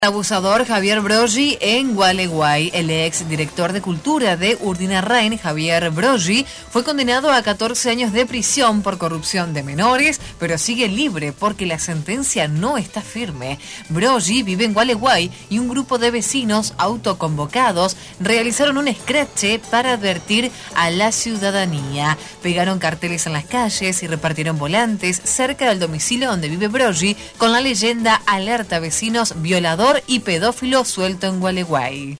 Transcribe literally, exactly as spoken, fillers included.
Abusador Javier Broggi en Gualeguay. El ex director de Cultura de Urdinarrain, Javier Broggi, fue condenado a catorce años de prisión por corrupción de menores, pero sigue libre porque la sentencia no está firme. Broggi vive en Gualeguay y un grupo de vecinos autoconvocados realizaron un escrache para advertir a la ciudadanía. Pegaron carteles en las calles y repartieron volantes cerca del domicilio donde vive Broggi con la leyenda "Alerta vecinos, violador y pedófilo suelto en Gualeguay".